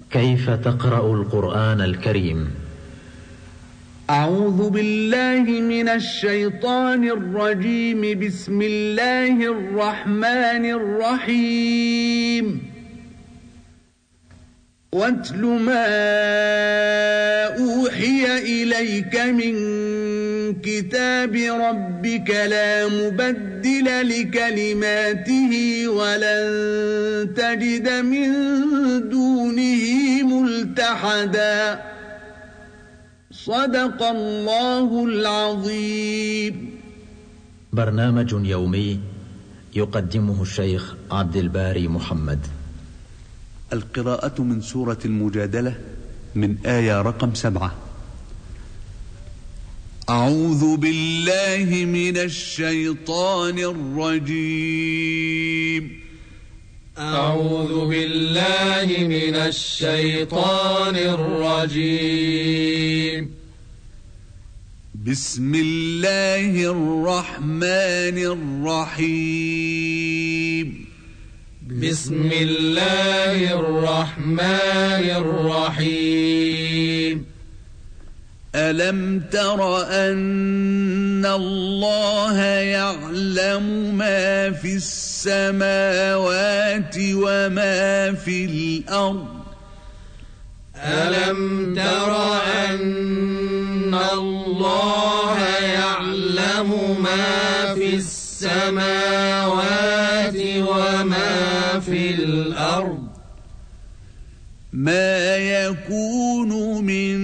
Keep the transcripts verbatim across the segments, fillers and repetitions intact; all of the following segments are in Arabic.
كيف تقرأ القرآن الكريم؟ أعوذ بالله من الشيطان الرجيم. بسم الله الرحمن الرحيم. واتل ما أوحي إليك من كتاب ربك لا مبدل لكلماته ولن تجد من دونه ملتحدا. صدق الله العظيم. برنامج يومي يقدمه الشيخ عبد الباري محمد. القراءة من سورة المجادلة من آية رقم سبعة. أعوذ بالله من الشيطان الرجيم. أعوذ بالله من الشيطان الرجيم. بسم الله الرحمن الرحيم. بسم الله الرحمن الرحيم. ألم تر أن الله يعلم ما في السماوات وما في الأرض؟ ألم تر أن الله يعلم ما في السماوات وما في الأرض؟ ما يكون من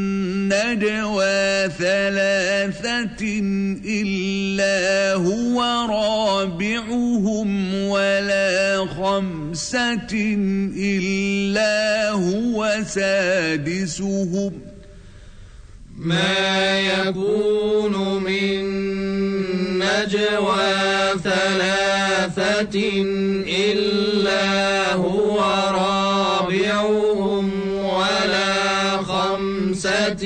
نجوى ثلاثة إلا هو رابعهم ولا خمسة إلا هو سادسهم. ما يكون من نجوى ثلاثة إلا هو رابعهم ولا خمسة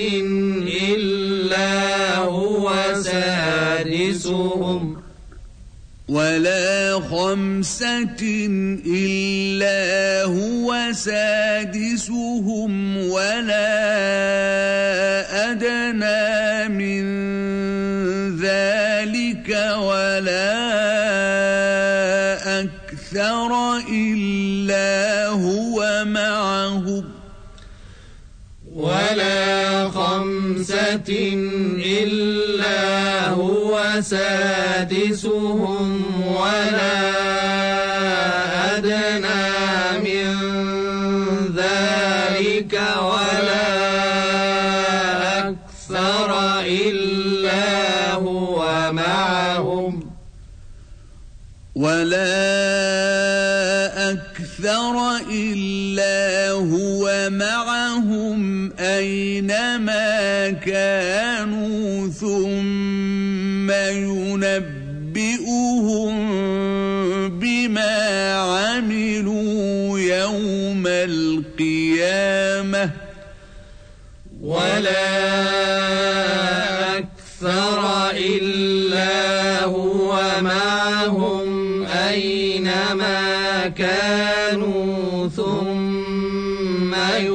إلا هو سادسهم ولا خمسة إلا هو سادسهم ولا أدنى من ذلك ولا أكثر إلا هو معهم ولا خمسة إلا هو سادسهم ولا أدنى من ذلك ولا أكثر إلا هو معهم ولا أكثر إلا هو معهم أينما كانوا ثم ينبئهم بما عملوا يوم القيامة ولا أكثر إلا هو معهم أينما كانوا ثم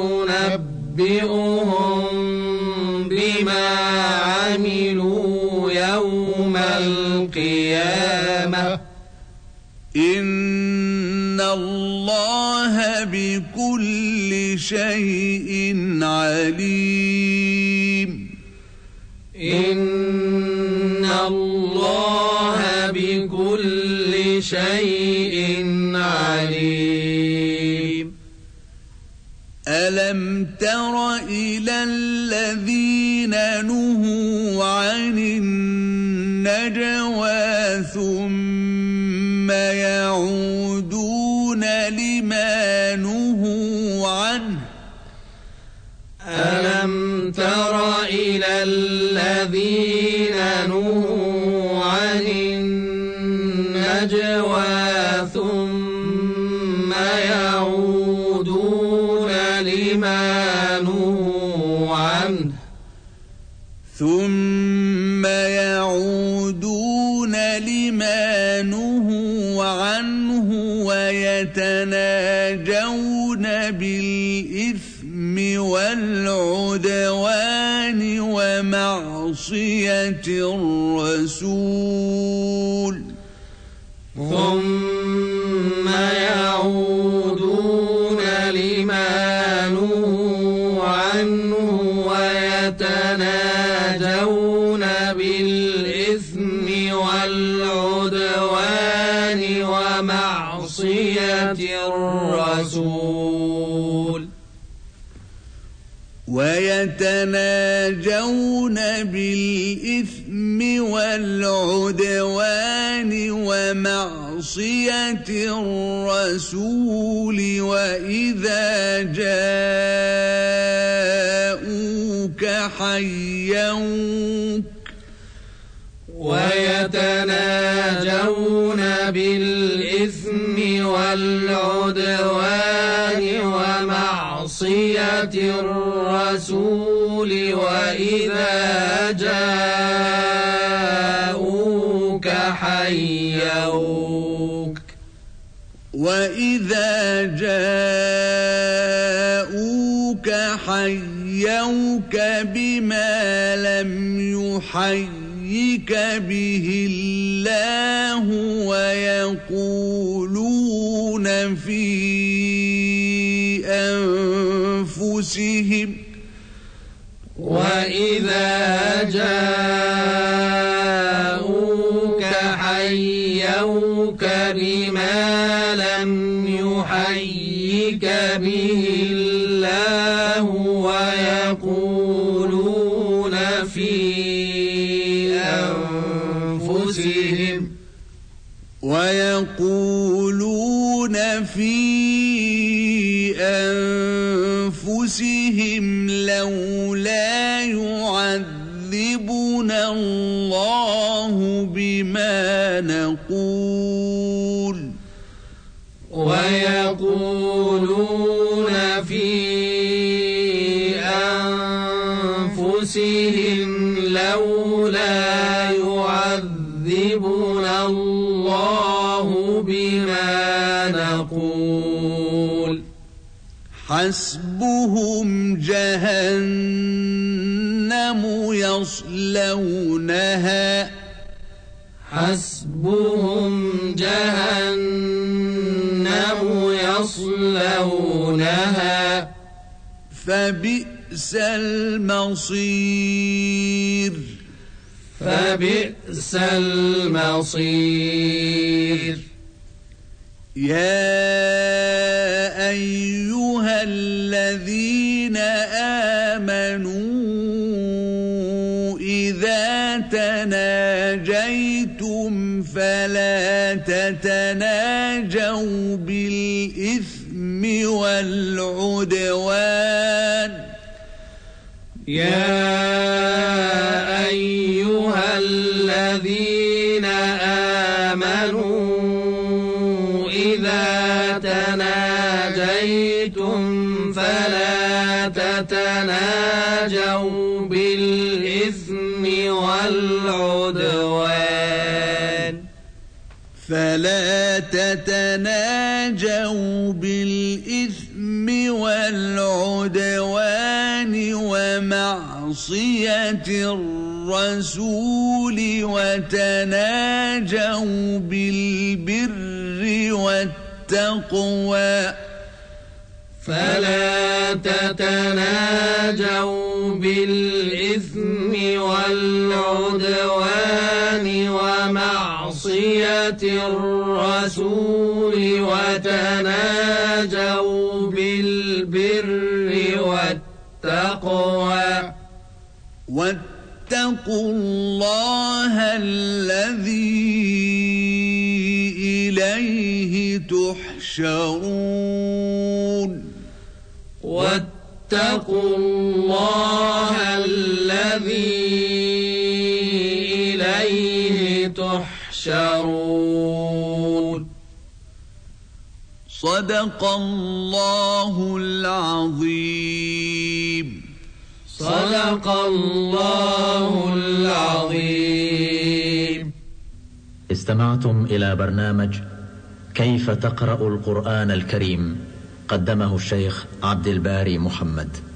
ينبئهم بما عملوا يوم القيامة إن الله بكل شيء عليم. إن الله بكل شيء عليم. ألم تر إلى الذين نهوا عن النجوى ثم يعودون لما نهوا عنه؟ ألم تر إلى الذين نهوا عن النجوى ثم يعودون لما نهوا عنه ثم يعودون لما نهوا عنه ويتناجون بالإثم والعدوان ومعصية الرسول ثم يعودون لما نهوا عنه ويتناجون بالإثم والعدوان ومعصية الرسول ويتناجون بالإثم والعدوان ومعصية الرسول وإذا جاءوك حيوك ويتناجون بالإثم والعدوان ومعصية الرسول وإذا جاءوك حيوك وإذا جاءوك حيوك بما لم يحيك به الله ويقولون في أنفسهم وإذا جاءوك حيوك بما لم يحيك به الله ويقولون في أنفسهم ويقولون في أنفسهم لولا يعذبنا الله بما نقول ويقولون في أنفسهم لولا يعذبنا الله بما نقول حسبهم جهنم يصلونها حسبهم جهنم يصلونها فبئس المصير فبئس المصير يا أيها الذين آمنوا إذا تناجيتم فلا تتناجوا بالإثم والعدوان يا أيها الذين آمنوا إذا تناجيتم فلا تتناجوا بالإثم والعدوان فلا تتناجوا بالإثم والعدوان ومعصية الرسول وتناجوا بالبر والتقوى فلا تتناجوا بالإثم والعدوان ومعصية الرسول وتناجوا بالبر والتقوى واتقوا الله الذي إليه تحشرون واتقوا الله الذي إليه تحشرون صدق الله العظيم صدق الله العظيم. استمعتم إلى برنامج كيف تقرأ القرآن الكريم قدمه الشيخ عبد الباري محمد.